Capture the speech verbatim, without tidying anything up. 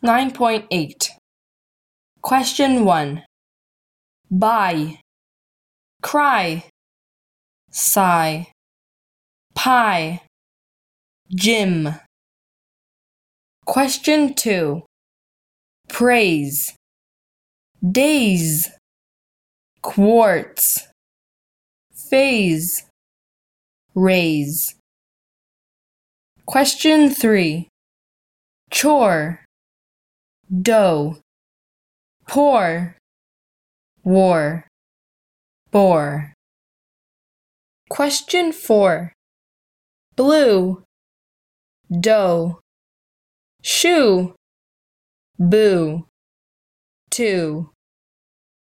nine point eight. Question one. Buy, cry, sigh, pie, gym. Question two. Praise, days, quartz, phase, raise. Question three. Chore, dough, pour, war, bore. Question four. Blue, dough, shoe, boo, two.